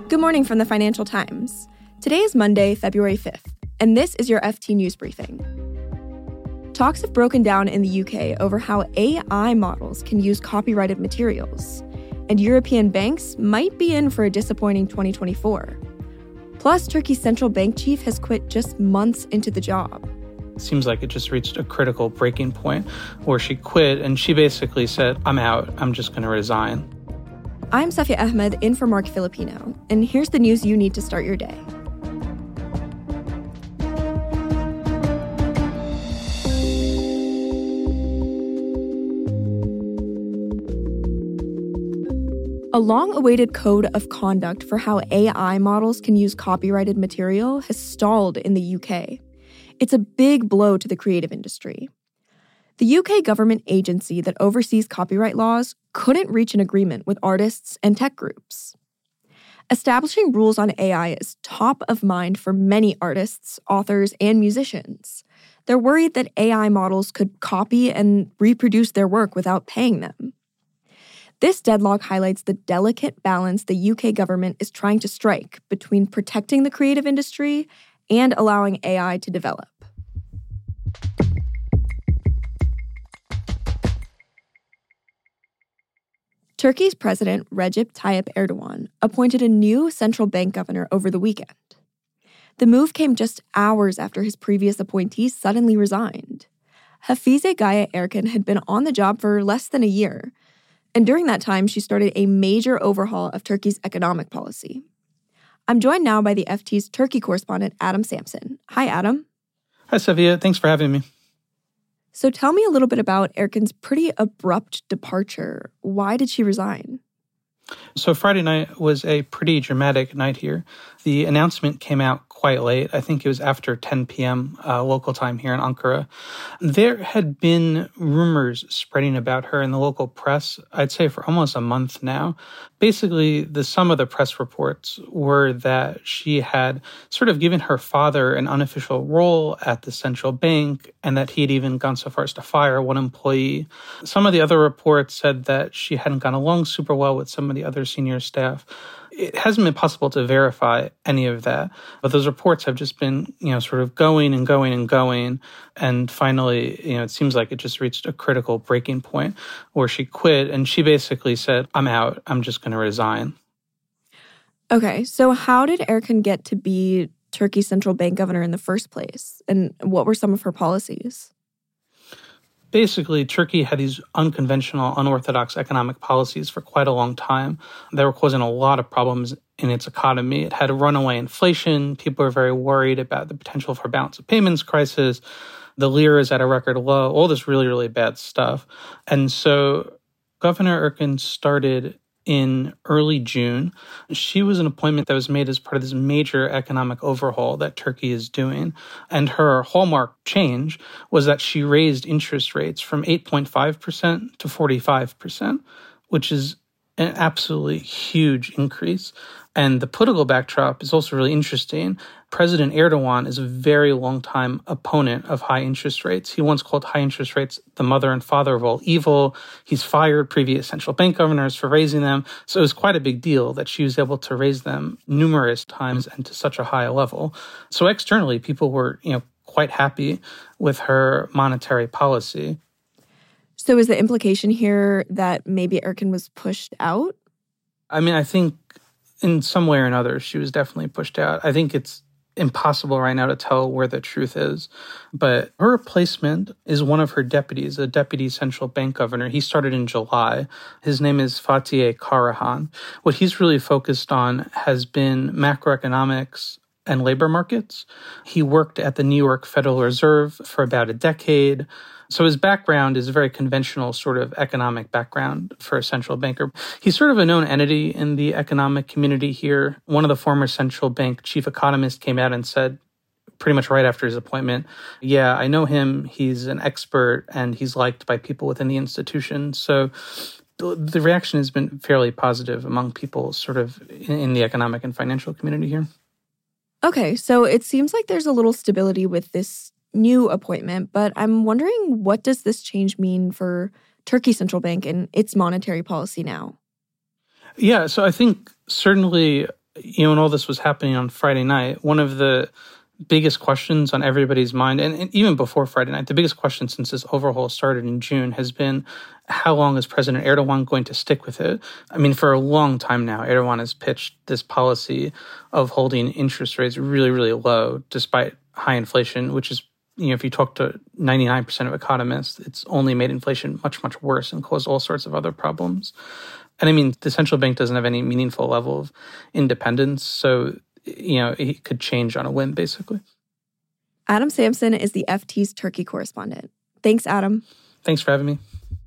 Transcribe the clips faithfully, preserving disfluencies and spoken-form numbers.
Good morning from the Financial Times. Today is Monday, February fifth, and this is your F T News Briefing. Talks have broken down in the U K over how A I models can use copyrighted materials, and European banks might be in for a disappointing twenty twenty-four. Plus, Turkey's central bank chief has quit just months into the job. It seems like it just reached a critical breaking point where she quit, and she basically said, I'm out, I'm just going to resign. I'm Safia Ahmed, in for Mark Filipino, and here's the news you need to start your day. A long-awaited code of conduct for how A I models can use copyrighted material has stalled in the U K. It's a big blow to the creative industry. The U K government agency that oversees copyright laws couldn't reach an agreement with artists and tech groups. Establishing rules on A I is top of mind for many artists, authors, and musicians. They're worried that A I models could copy and reproduce their work without paying them. This deadlock highlights the delicate balance the U K government is trying to strike between protecting the creative industry and allowing A I to develop. Turkey's President Recep Tayyip Erdogan appointed a new central bank governor over the weekend. The move came just hours after his previous appointee suddenly resigned. Hafize Gaye Erkan had been on the job for less than a year, and during that time, she started a major overhaul of Turkey's economic policy. I'm joined now by the F T's Turkey correspondent, Adam Sampson. Hi, Adam. Hi, Safia. Thanks for having me. So tell me a little bit about Erkan's pretty abrupt departure. Why did she resign? So Friday night was a pretty dramatic night here. The announcement came out quite late. I think it was after ten p.m. Uh, local time here in Ankara. There had been rumors spreading about her in the local press, I'd say for almost a month now. Basically, the some of the press reports were that she had sort of given her father an unofficial role at the central bank and that he had even gone so far as to fire one employee. Some of the other reports said that she hadn't gone along super well with some of the other senior staff. It hasn't been possible to verify any of that, but those reports have just been, you know, sort of going and going and going. And finally, you know, it seems like it just reached a critical breaking point where she quit and she basically said, I'm out, I'm just going to resign. Okay, so how did Erkan get to be Turkey's central bank governor in the first place? And what were some of her policies? Basically, Turkey had these unconventional, unorthodox economic policies for quite a long time. They were causing a lot of problems in its economy. It had a runaway inflation. People were very worried about the potential for balance of payments crisis. The lira is at a record low, all this really, really bad stuff. And so Governor Erkan started in early June. She was an appointment that was made as part of this major economic overhaul that Turkey is doing. And her hallmark change was that she raised interest rates from eight point five percent to forty-five percent, which is an absolutely huge increase. And the political backdrop is also really interesting. President Erdogan is a very long-time opponent of high interest rates. He once called high interest rates the mother and father of all evil. He's fired previous central bank governors for raising them. So it was quite a big deal that she was able to raise them numerous times and to such a high level. So externally, people were, you know, quite happy with her monetary policy. So is the implication here that maybe Erkan was pushed out? I mean, I think in some way or another, she was definitely pushed out. I think it's impossible right now to tell where the truth is. But her replacement is one of her deputies, a deputy central bank governor. He started in July. His name is Fatih Karahan. What he's really focused on has been macroeconomics and labor markets. He worked at the New York Federal Reserve for about a decade. So his background is a very conventional sort of economic background for a central banker. He's sort of a known entity in the economic community here. One of the former central bank chief economists came out and said, pretty much right after his appointment, yeah, I know him. He's an expert and he's liked by people within the institution. So the reaction has been fairly positive among people sort of in the economic and financial community here. Okay, so it seems like there's a little stability with this new appointment, but I'm wondering, what does this change mean for Turkey Central Bank and its monetary policy now? Yeah, so I think certainly you know, when all this was happening on Friday night, one of the biggest questions on everybody's mind, and, and even before Friday night, the biggest question since this overhaul started in June has been, how long is President Erdogan going to stick with it? I mean, for a long time now, Erdogan has pitched this policy of holding interest rates really, really low, despite high inflation, which is, you know, if you talk to ninety-nine percent of economists, it's only made inflation much, much worse and caused all sorts of other problems. And I mean, the central bank doesn't have any meaningful level of independence, so you know, it could change on a whim, basically. Adam Sampson is the F T's Turkey correspondent. Thanks, Adam. Thanks for having me.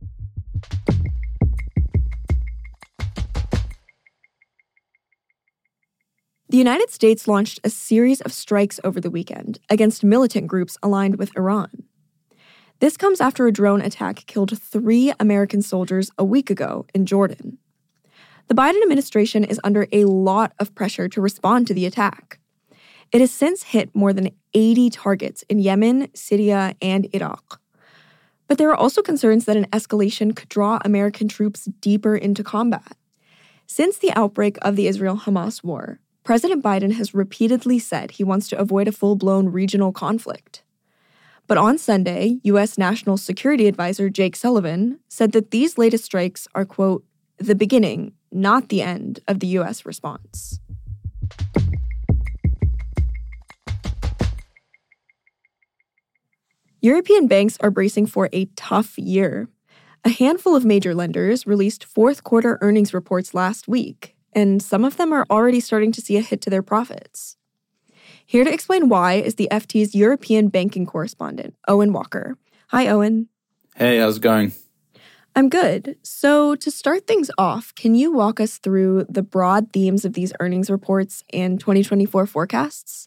The United States launched a series of strikes over the weekend against militant groups aligned with Iran. This comes after a drone attack killed three American soldiers a week ago in Jordan. The Biden administration is under a lot of pressure to respond to the attack. It has since hit more than eighty targets in Yemen, Syria, and Iraq. But there are also concerns that an escalation could draw American troops deeper into combat. Since the outbreak of the Israel-Hamas war, President Biden has repeatedly said he wants to avoid a full-blown regional conflict. But on Sunday, U S National Security Advisor Jake Sullivan said that these latest strikes are, quote, the beginning, not the end, of the U S response. European banks are bracing for a tough year. A handful of major lenders released fourth quarter earnings reports last week, and some of them are already starting to see a hit to their profits. Here to explain why is the F T's European banking correspondent, Owen Walker. Hi, Owen. Hey, how's it going? I'm good. So to start things off, can you walk us through the broad themes of these earnings reports and twenty twenty-four forecasts?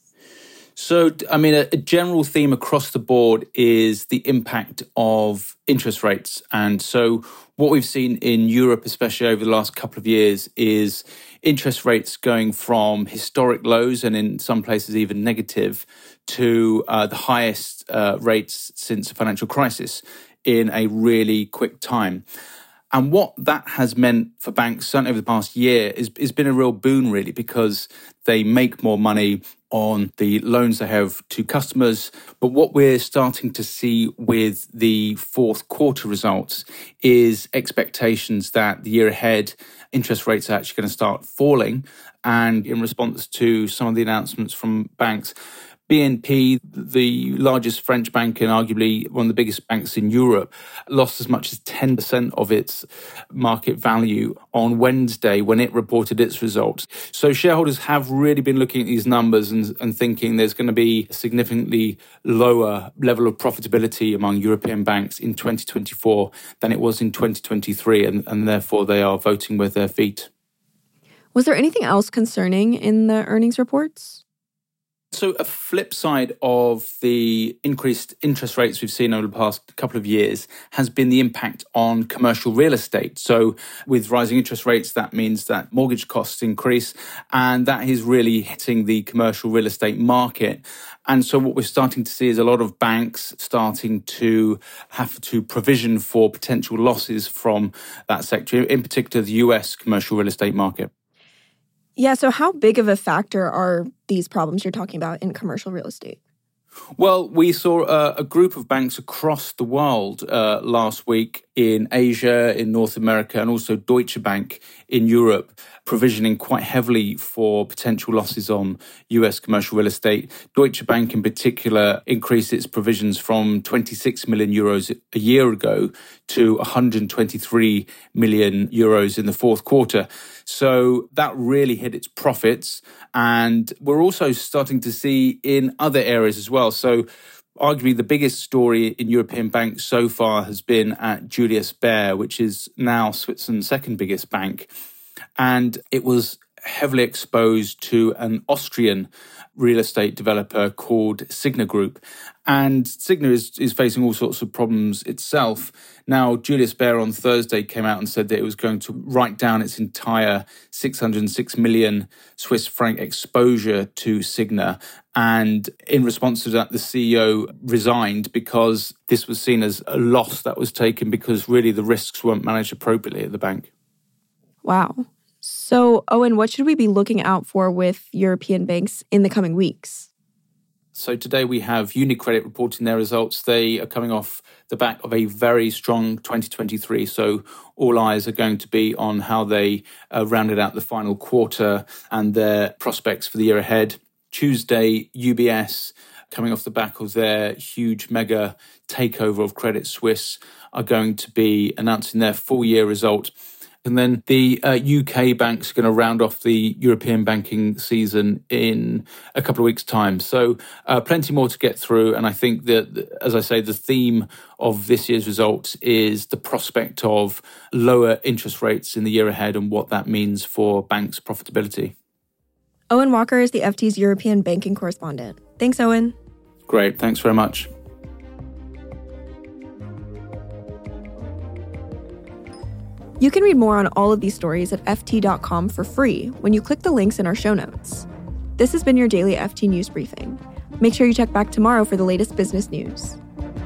So, I mean, a, a general theme across the board is the impact of interest rates. And so what we've seen in Europe, especially over the last couple of years, is interest rates going from historic lows and in some places even negative to uh, the highest uh, rates since the financial crisis in a really quick time. And what that has meant for banks, certainly over the past year, is has been a real boon, really, because they make more money on the loans they have to customers. But what we're starting to see with the fourth quarter results is expectations that the year ahead, interest rates are actually going to start falling. And in response to some of the announcements from banks, B N P, the largest French bank and arguably one of the biggest banks in Europe, lost as much as ten percent of its market value on Wednesday when it reported its results. So shareholders have really been looking at these numbers and, and thinking there's going to be a significantly lower level of profitability among European banks in twenty twenty-four than it was in twenty twenty-three, and, and therefore they are voting with their feet. Was there anything else concerning in the earnings reports? So a flip side of the increased interest rates we've seen over the past couple of years has been the impact on commercial real estate. So with rising interest rates, that means that mortgage costs increase, and that is really hitting the commercial real estate market. And so what we're starting to see is a lot of banks starting to have to provision for potential losses from that sector, in particular the U S commercial real estate market. Yeah, so how big of a factor are these problems you're talking about in commercial real estate? Well, we saw a, a group of banks across the world uh, last week in Asia, in North America, and also Deutsche Bank in Europe, provisioning quite heavily for potential losses on U S commercial real estate. Deutsche Bank in particular increased its provisions from twenty-six million euros a year ago to one hundred twenty-three million euros in the fourth quarter. So that really hit its profits. And we're also starting to see in other areas as well. So arguably the biggest story in European banks so far has been at Julius Baer, which is now Switzerland's second biggest bank. And it was heavily exposed to an Austrian real estate developer called Signa Group. And Signa is, is facing all sorts of problems itself. Now, Julius Baer on Thursday came out and said that it was going to write down its entire six hundred six million Swiss franc exposure to Signa. And in response to that, the C E O resigned because this was seen as a loss that was taken because really the risks weren't managed appropriately at the bank. Wow. So, Owen, what should we be looking out for with European banks in the coming weeks? So today we have UniCredit reporting their results. They are coming off the back of a very strong twenty twenty-three. So all eyes are going to be on how they uh, rounded out the final quarter and their prospects for the year ahead. Tuesday, U B S, coming off the back of their huge mega takeover of Credit Suisse, are going to be announcing their full year result. And then the uh, U K banks are going to round off the European banking season in a couple of weeks' time. So uh, plenty more to get through. And I think that, as I say, the theme of this year's results is the prospect of lower interest rates in the year ahead and what that means for banks' profitability. Owen Walker is the F T's European banking correspondent. Thanks, Owen. Great. Thanks very much. You can read more on all of these stories at F T dot com for free when you click the links in our show notes. This has been your daily F T News Briefing. Make sure you check back tomorrow for the latest business news.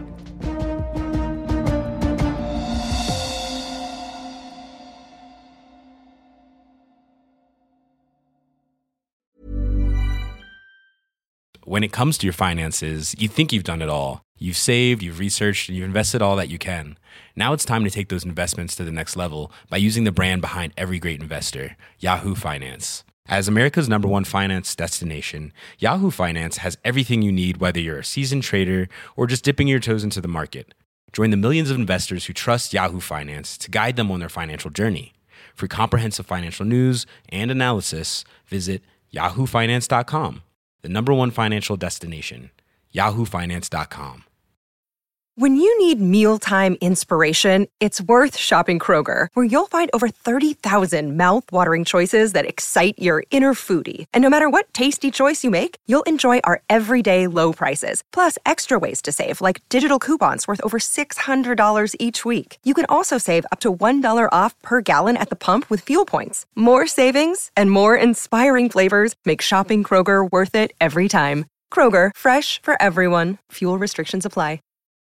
When it comes to your finances, you think you've done it all. You've saved, you've researched, and you've invested all that you can. Now it's time to take those investments to the next level by using the brand behind every great investor, Yahoo Finance. As America's number one finance destination, Yahoo Finance has everything you need, whether you're a seasoned trader or just dipping your toes into the market. Join the millions of investors who trust Yahoo Finance to guide them on their financial journey. For comprehensive financial news and analysis, visit yahoo finance dot com. The number one financial destination, yahoo finance dot com. When you need mealtime inspiration, it's worth shopping Kroger, where you'll find over thirty thousand mouth-watering choices that excite your inner foodie. And no matter what tasty choice you make, you'll enjoy our everyday low prices, plus extra ways to save, like digital coupons worth over six hundred dollars each week. You can also save up to one dollar off per gallon at the pump with fuel points. More savings and more inspiring flavors make shopping Kroger worth it every time. Kroger, fresh for everyone. Fuel restrictions apply.